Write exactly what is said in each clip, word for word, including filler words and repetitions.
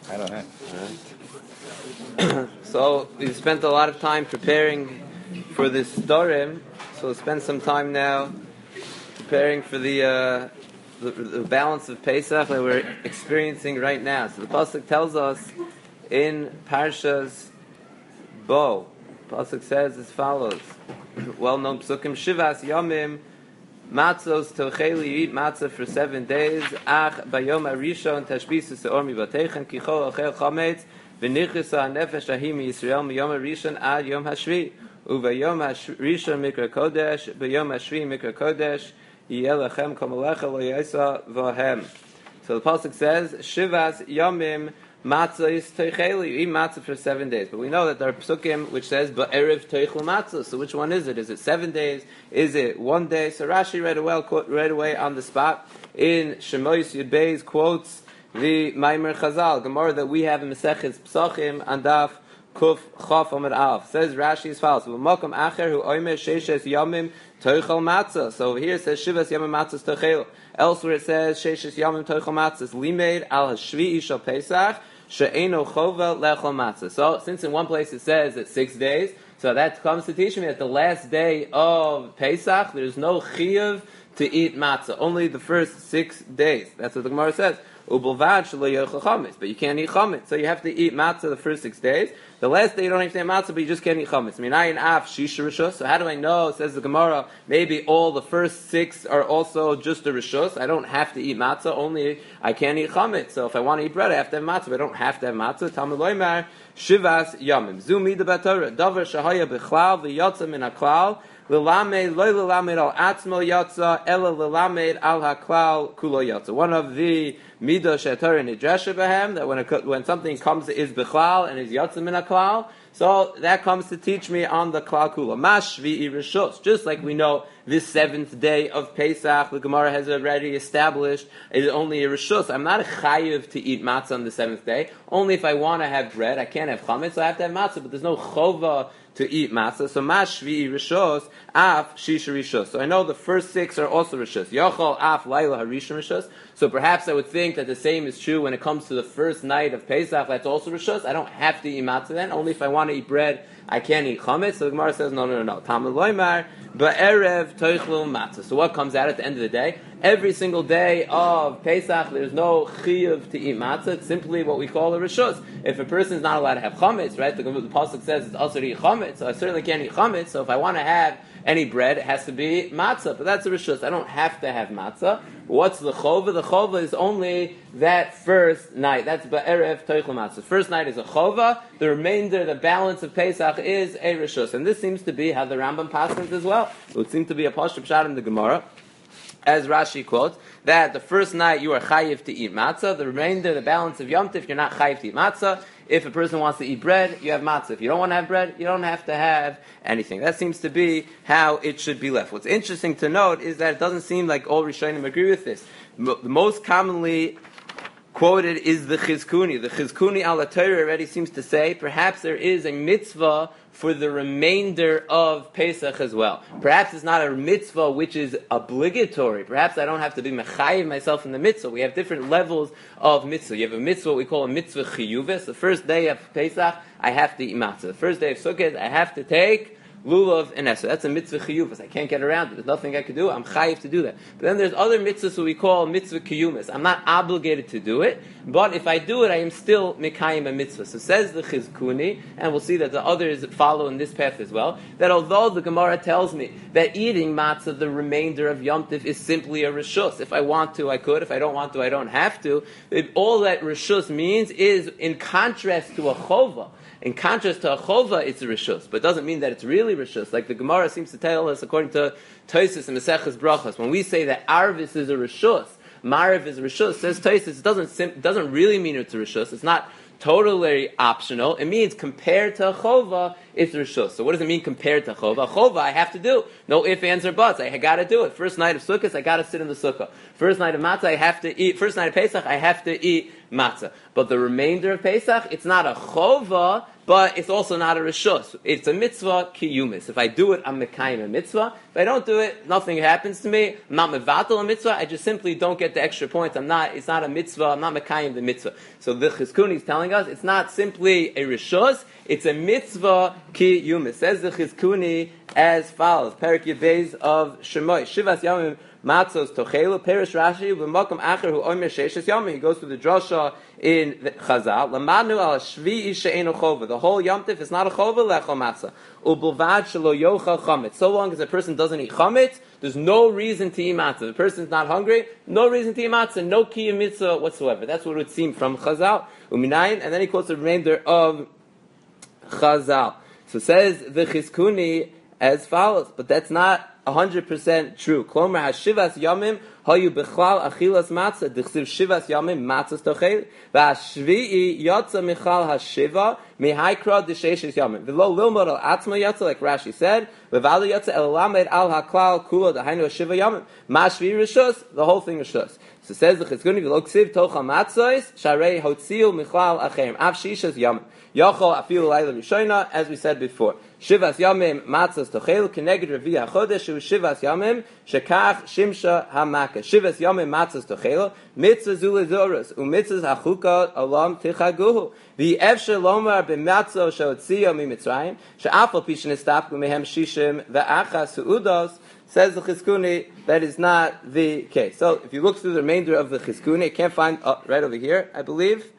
I don't know. Right. So we've spent a lot of time preparing for this Dorim, so we'll spend some time now preparing for the, uh, the the balance of Pesach that we're experiencing right now. So the Pasuk tells us in Parshas Bo, the Pasuk says as follows, well-known Psukim, Shivas Yomim, Matzos tocheli, you eat matzah for seven days. Ach bayom arishon tashbisu seor mivateichem kichol ochel chametz v'nichisa nefesh ahim Yisrael miyom arishon ad yom hashvi uvayom harishon mikra kodesh bayom hashvi mikra kodesh yiyeh lechem kamalecha lo yisa v'hem. So the pasuk says Shivas Yomim matzah is tocheli, you eat matzah for seven days. But we know that there are psukim which says ba'erev toichel matzah. So which one is it? Is it seven days? Is it one day? So Rashi right away, right away on the spot in Shemois Yud Beis quotes the Maimer Chazal Gemara that we have in Maseches Psachim and Daf Kuf Chaf Amud Aleph. Says Rashi as follows: V'makom acher hu oimer sheishes yamim toichel matzah. So over here it says Shivas Yamim matzah tochel. Elsewhere it says sheishes yamim toichel matzah. Limeid al hashvi'i shel Pesach. She'eno chova lechol matzah. So, since in one place it says it's six days, so that comes to teach me that the last day of Pesach, there's no chiyuv to eat matzah. Only the first six days. That's what the Gemara says. Ubulvad shelo yochel chametz, but you can't eat chametz. So you have to eat matzah the first six days. The last day you don't have to eat matzah, but you just can't eat chametz. Minayin af shisha rishus. So how do I know? Says the Gemara. Maybe all the first six are also just a rishus. I don't have to eat matzah. Only I can't eat chametz. So if I want to eat bread, I have to have matzah. But I don't have to have matzah. Talmud loymar shivas yamim zumi de batorah davar shahaya bechlal v'yotza min haklal. L'lamed loy l'lamed al atzmo yatsa ela l'lamed al haklal kulo yatsa. One of the midah she'torah nidresha b'hem, that when a, when something comes is bechlal and is yatsa min haklal, so that comes to teach me on the klal kula. Mash v'i rishos. Just like we know this seventh day of Pesach, the Gemara has already established is only a rishos. I'm not a chayiv to eat matzah on the seventh day. Only if I want to have bread, I can't have chametz, so I have to have matzah. But there's no chova to eat matzah. So mash v'i rishos af shisha rishos. So I know the first six are also rishos. Yochol af laila harishon rishos. So perhaps I would think that the same is true when it comes to the first night of Pesach. That's also rishos. I don't have to eat matzah then. Only if I want to eat bread, I can't eat chametz. So the Gemara says no, no, no, no. Talmud loymar ba'erev toichlu matzah. So what comes out at the end of the day? Every single day of Pesach, there's no chiyuv to eat matzah. It's simply what we call a rishus. If a person is not allowed to have chametz, right? The, the pasuk says it's also to eat chametz. So I certainly can't eat chametz. So if I want to have any bread, it has to be matzah. But that's a rishus. I don't have to have matzah. What's the chova? The chova is only that first night. That's ba'erev toichel matzah. First night is a chova. The remainder, the balance of Pesach is a rishus. And this seems to be how the Rambam paskins as well. It would seem to be a pashut pshat in the Gemara, as Rashi quotes, that the first night you are chayiv to eat matzah, the remainder, the balance of Yom Tov, you're not chayiv to eat matzah. If a person wants to eat bread, you have matzah. If you don't want to have bread, you don't have to have anything. That seems to be how it should be left. What's interesting to note is that it doesn't seem like all Rishonim agree with this. The most commonly quoted is the Chizkuni. The Chizkuni al Torah already seems to say perhaps there is a mitzvah for the remainder of Pesach as well. Perhaps it's not a mitzvah which is obligatory. Perhaps I don't have to be mechayiv myself in the mitzvah. We have different levels of mitzvah. You have a mitzvah we call a mitzvah chiyuvis. The first day of Pesach, I have to eat matzah. The first day of Sukkot, I have to take lulav and Esser. That's a mitzvah chiyuvis. I can't get around it. There's nothing I can do. I'm chayiv to do that. But then there's other mitzvahs that we call mitzvah kiyumis. I'm not obligated to do it, but if I do it, I am still mikayim a mitzvah. So says the Chizkuni, and we'll see that the others follow in this path as well, that although the Gemara tells me that eating matzah the remainder of Yom Tov is simply a rishus. If I want to, I could. If I don't want to, I don't have to. It, all that rishus means is in contrast to a chova. In contrast to a chova, it's a rishus, but it doesn't mean that it's really rishus. Like the Gemara seems to tell us, according to Tosfos and Maseches Brachos, when we say that arvis is a rishus, mariv is a rishus, says Tosfos, it doesn't sim- doesn't really mean it's a rishus. It's not totally optional. It means compared to a chova, it's rishus. So what does it mean compared to a chova? A chova I have to do. No ifs, ands, or buts. I got to do it. First night of Sukkot, I got to sit in the sukkah. First night of matzah, I have to eat. First night of Pesach, I have to eat matzah. But the remainder of Pesach, it's not a chova, but it's also not a rishus. It's a mitzvah kiyumis. If I do it, I'm mekayim a mitzvah. If I don't do it, nothing happens to me. I'm not mevatel a mitzvah. I just simply don't get the extra points. I'm not. It's not a mitzvah. I'm not mekayim the mitzvah. So the Chizkuni is telling us it's not simply a rishus. It's a mitzvah kiyumis. Says the Chizkuni as follows: Perik Yudbeis of Shemoi Shivas Yamim. Matzos tochelu perish Rashi v'makom acher hu omer sheishes yom. He goes through the drasha in Chazal. Lamadnu al shvi'i she'enu chova. The whole Yom Tif is not a chova lechol matzah. Ubulvad shelo yochal chametz. So long as a person doesn't eat chametz, there's no reason to eat matzah. The person's not hungry, no reason to eat matzah, no kiyum mitzvah whatsoever. That's what it would seem from Chazal. Uminayin, and then he quotes the remainder of Chazal. So says the Chizkuni as follows, but that's not one hundred percent true. Klomer hashivas yamim hayu bechlal achilas matzah dichsiv shivas yamim matzas tochel v'ashvi'i yatsa michal hashiva mihaykra d'sheishes yamim v'lo lilmod al atzma yatsa, like Rashi said, v'valo yatsa el lamed al haklal kula d'hainu hashiva yamim mashvi rishus, the whole thing rishus. So says the Chizkuni v'lo ksiv tocha matzos sharei hotziu michal acherim av shishas yamim yachol afilu layla rishona, as we said before. Shivas Yamim Matzos Tochel Keneged Revi'ah Chodesh Hu Shivas Yamim Shekach Shimsha Hamaka. Shivas Yamim Matzos Tochel Mitzvah Zulizorus Umitzvah Hachuka Olam Tichaguhu V'Efshe Lomar B'Matzo Sheotziya MiMitzrayim She'afal Pishin Estapku Mehem Shishim Ve'achas Su'udos. Says the Chizkuni, that is not the case. So if you look through the remainder of the Chizkuni, you can't find, oh, right over here, I believe.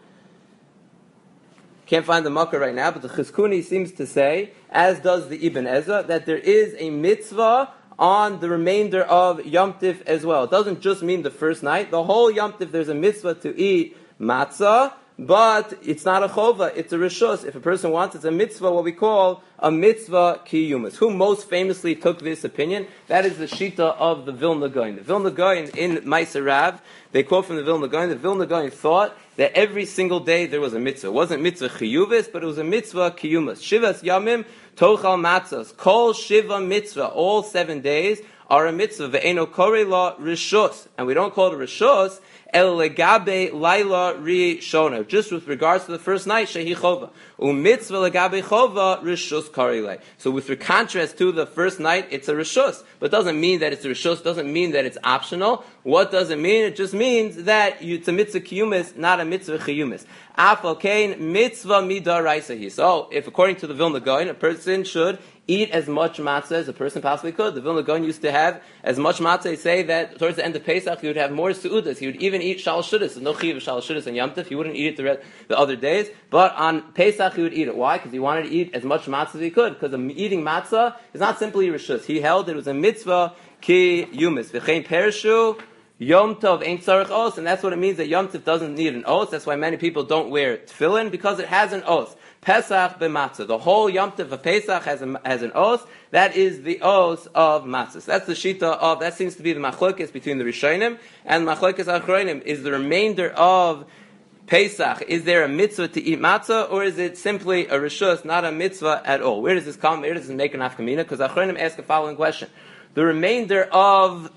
Can't find the Makkah right now, but the Chizkuni seems to say, as does the Ibn Ezra, that there is a mitzvah on the remainder of Yom Tif as well. It doesn't just mean the first night. The whole Yom Tif, there's a mitzvah to eat matzah, but it's not a chova, it's a rishus. If a person wants, it's a mitzvah, what we call a mitzvah kiyumas. Who most famously took this opinion? That is the shita of the Vilna Gaon. The Vilna Gaon in Ma'aser Rav, they quote from the Vilna Gaon, the Vilna Gaon thought that every single day there was a mitzvah. It wasn't mitzvah chiyuvis, but it was a mitzvah kiyumas. Shivas yamim tochal matzos. Kol shiva mitzvah. All seven days are a mitzvah. Ve'eno korei la rishus. And we don't call it a rishus, el legabe laila rishona. Just with regards to the first night, shehi chova. U'mitzvah legabe chova rishus korei. So with contrast to the first night, it's a rishus. But it doesn't mean that it's a rishus, doesn't mean that it's optional. What does it mean? It just means that it's a mitzvah kiyumis, not a mitzvah chiyumis. Afal kain mitzvah midaraisa. So if according to the Vilna Gaon, a person should eat as much matzah as a person possibly could. The Vilna Gaon used to have as much matzah. They say that towards the end of Pesach, he would have more seudas. He would even eat shal shudas. No chiv of shal shudas and Yom Tov. He wouldn't eat it the, rest, the other days. But on Pesach, he would eat it. Why? Because he wanted to eat as much matzah as he could. Because eating matzah is not simply rishus. He held it was a mitzvah ki yumis. V'chein perishu Yom Tov ain't tzarich os, and that's what it means that Yom Tov doesn't need an os. That's why many people don't wear tefillin, because it has an os. Pesach b'matzah. The whole Yom Tov of Pesach has, a, has an os. That is the os of matzah. So that's the shita of, that seems to be the machlokes between the Rishonim and machlokes achronim. Is the remainder of Pesach, is there a mitzvah to eat matzah, or is it simply a rishus, not a mitzvah at all? Where does this come? Where does this make an afkamina? Because achronim ask the following question. The remainder of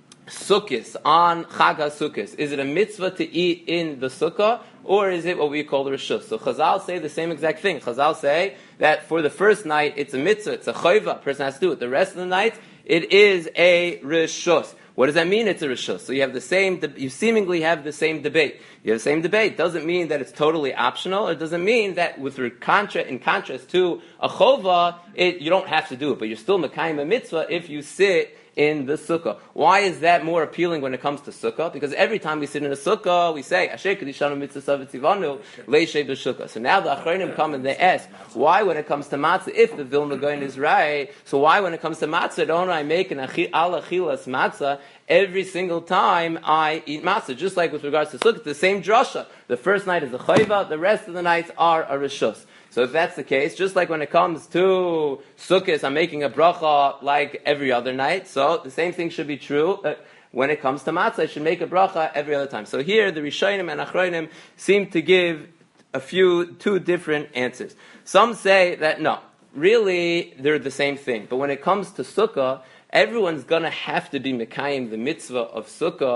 Sukkos, on Chag HaSukkos, is it a mitzvah to eat in the sukkah, or is it what we call the rishus? So Chazal say the same exact thing. Chazal say that for the first night, it's a mitzvah, it's a chayva, a person has to do it. The rest of the night, it is a rishus. What does that mean? It's a rishus. So you have the same, you seemingly have the same debate. You have the same debate. Doesn't mean that it's totally optional. It doesn't mean that with contra, in contrast to a chova, it, you don't have to do it, but you're still mekayim a mitzvah if you sit in the sukkah. Why is that more appealing when it comes to sukkah? Because every time we sit in a sukkah, we say, Asher Kedishanu Mitzvah Tzivanu Leishay B'Sukkah. So now the Achronim come and they ask, why when it comes to matzah, if the Vilna Gaon is right, so why when it comes to matzah, don't I make an al achilas matzah every single time I eat matzah? Just like with regards to sukkah, it's the same drasha. The first night is a chayva, the rest of the nights are a rishus. So if that's the case, just like when it comes to Sukkot, I'm making a bracha like every other night, so the same thing should be true. Uh, when it comes to matzah, I should make a bracha every other time. So here, the Rishonim and Achronim seem to give a few, two different answers. Some say that no, really, they're the same thing. But when it comes to Sukkah, everyone's going to have to be mekayim the mitzvah of Sukkah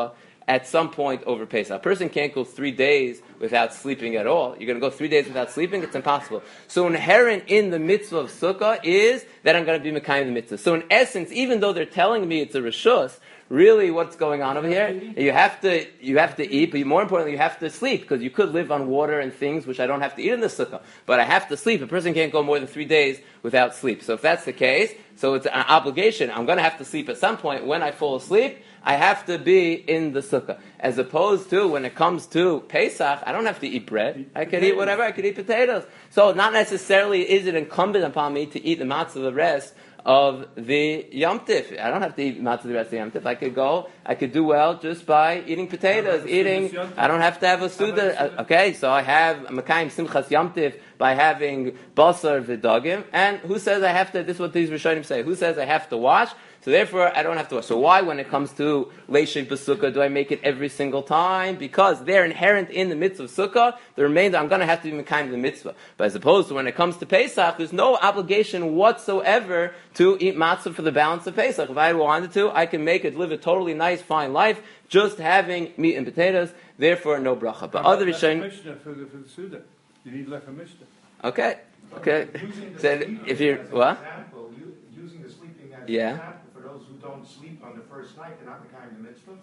at some point over Pesach. A person can't go three days without sleeping at all. You're going to go three days without sleeping? It's impossible. So inherent in the mitzvah of Sukkah is that I'm going to be Mekayim the mitzvah. So in essence, even though they're telling me it's a Rishus, really what's going on over here? You have to you have to eat, but more importantly, you have to sleep, because you could live on water and things which I don't have to eat in the Sukkah. But I have to sleep. A person can't go more than three days without sleep. So if that's the case, so it's an obligation. I'm going to have to sleep at some point. When I fall asleep, I have to be in the Sukkah. As opposed to when it comes to Pesach, I don't have to eat bread. I could eat whatever. I could eat potatoes. So not necessarily is it incumbent upon me to eat the matzah the rest of the Yom Tif. I don't have to eat matzah the rest of the Yom Tif. I could go, I could do well just by eating potatoes, eating, I don't have to have a Suda. Okay, so I have Mekayim Simchas Yom Tif by having Basar V'Dagim, and who says I have to, this is what these Rishonim say, who says I have to wash? So therefore, I don't have to wash. So why, when it comes to Leishik B'Sukkah, do I make it every single time? Because they're inherent in the mitzvah of Sukkah. The remainder, I'm going to have to be Mekayim the mitzvah. But as opposed to when it comes to Pesach, there's no obligation whatsoever to eat matzah for the balance of Pesach. If I wanted to, I can make it, live a totally nice, fine life, just having meat and potatoes. Therefore, no bracha. But other Rishonim, for the for the Suda, you need lechem mishnah. Okay, okay. So if you're what? Example, you, using the sleeping as Yeah. an example for those who don't sleep on the first night, they're not Mekayim the mitzvah.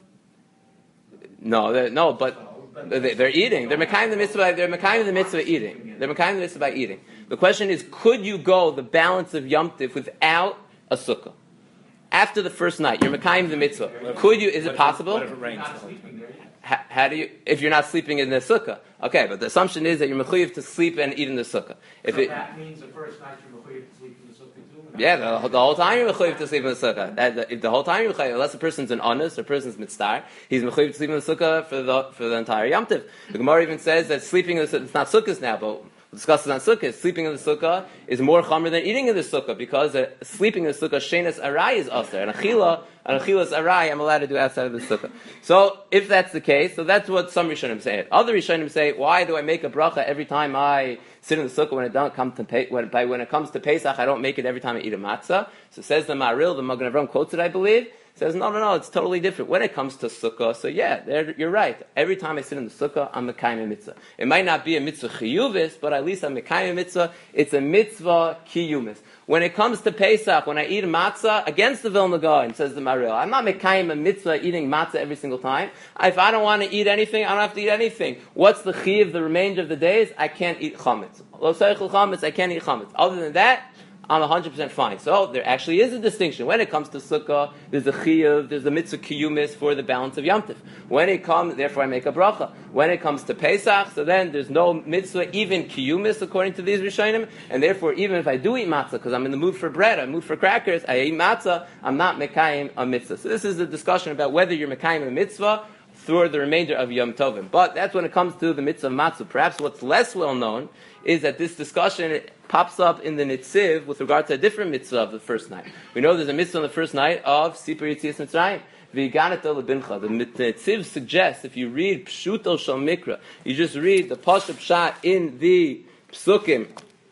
No, they're, no, but they, they're eating. They're Mekayim the mitzvah. They're Mekayim the mitzvah eating. They're Mekayim the mitzvah by eating. The question is, could you go the balance of Yom Tif without a sukkah? After the first night, you're Mekayim the mitzvah. Could you? Is it possible? You're not sleeping there. How, how do you? If you're not sleeping in the sukkah, okay. But the assumption is that you're mechuyev to sleep and eat in the sukkah. If So it, that means the first night you're mechuyev to sleep in the sukkah too? yeah, the, the whole time you're mechuyev to sleep in the sukkah. That, the, if the whole time you're mechuyev, unless a person's an honest or a person's mitzvah, he's mechuyev to sleep in the sukkah for the for the entire Yom Tiv. The Gemara even says that sleeping in the sukkah, it's not sukkahs now, but we'll discuss it on sukkah. Sleeping in the sukkah is more chamer than eating in the sukkah, because uh, sleeping in the sukkah, shenas arai is aser, and achila, and achilas arai, I'm allowed to do outside of the sukkah. So if that's the case, so that's what some Rishonim say. Other Rishonim say, why do I make a bracha every time I sit in the sukkah when it don't come to pe- when, by, when it comes to Pesach? I don't make it every time I eat a matzah. So says the Maril, the Magen Avraham quotes it, I believe. Says, no, no, no, it's totally different. When it comes to sukkah, so yeah, there, you're right. Every time I sit in the sukkah, I'm mekayim a mitzvah. It might not be a mitzvah chiyuvis, but at least I'm mekayim a mitzvah. It's a mitzvah kiyumis. When it comes to Pesach, when I eat matzah, against the Vilna Gaon, says the Maril, I'm not mekayim a mitzvah eating matzah every single time. If I don't want to eat anything, I don't have to eat anything. What's the chiyuv the remainder of the days? I can't eat chametz. Lo seichel chametz, I can't eat chametz. Other than that, I'm one hundred percent fine. So there actually is a distinction. When it comes to sukkah, there's a chiyuv, there's a mitzvah kiyumis for the balance of Yom Tif. When it comes, therefore I make a bracha. When it comes to Pesach, so then there's no mitzvah, even kiyumis, according to these Rishonim, and therefore even if I do eat matzah, because I'm in the mood for bread, I'm in the mood for crackers, I eat matzah, I'm not mekayim a mitzvah. So this is a discussion about whether you're mekayim a mitzvah through the remainder of Yom Tovim. But that's when it comes to the mitzvah of matzah. Perhaps what's less well known is that this discussion pops up in the Nitziv with regard to a different mitzvah of the first night. We know there's a mitzvah on the first night of Sipur Yetzias Mitzrayim. V'yiganeta lebincha. The Nitziv suggests, if you read Pshuto Shal Mikra, you just read the Pashup Pshat in the Psukim,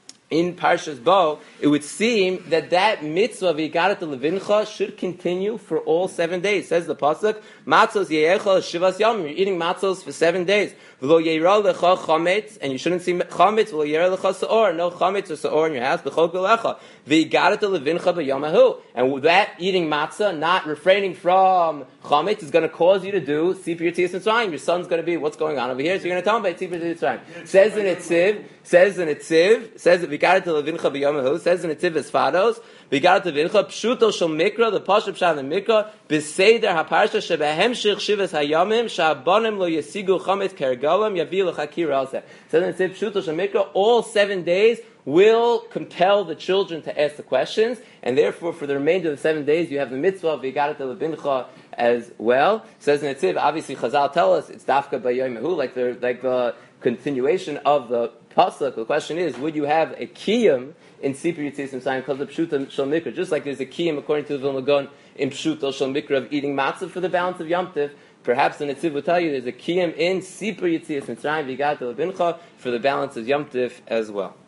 in Parshas Bo, it would seem that that mitzvah v'yigaret levincha should continue for all seven days. Says the pasuk, matzos ye'echal shivas yom. You're eating matzos for seven days. V'lo yeira lecha chametz, and you shouldn't see chametz. V'lo yeira lecha seor, no chametz or seor in your house. B'chol gelecha v'yigaret levincha b'yomahu. And with that eating matzah, not refraining from chametz, is going to cause you to do Sipur Yetzias Mitzrayim. Your son's going to be, what's going on over here? So you're going to tell him about Sipur Yetzias Mitzrayim. Says in Itziv, says in Itziv, says that V'yigaret levincha b'yomahu, says in Itziv as fados, V'yigaret levincha pshuto shel mikra, the pashup shal mikra, b'seider haparsha shebehemshich shivas hayamim, sha'abonim lo yesigu chametz kergalam, yavi l'chakir alzeh. Says in Itziv pshuto shel mikra, all seven days will compel the children to ask the questions, and therefore for the remainder of the seven days you have the mitzvah of V'yigaret levincha as well. Says in Itziv, obviously Chazal tell us it's dafka b'yomahu, like the like the continuation of the pasuk. The question is, would you have a kiyum in Sipur Yetzias Mitzrayim because of Pshuta Shel Mikra? Just like there's a kiyum, according to the Vilna Gaon, in Pshuta Shel Mikra of eating matzah for the balance of Yom Tiv, perhaps the Netziv will tell you there's a kiyum in Sipur Yetzias Mitzrayim V'yigaret levincha for the balance of Yom Tiv as well.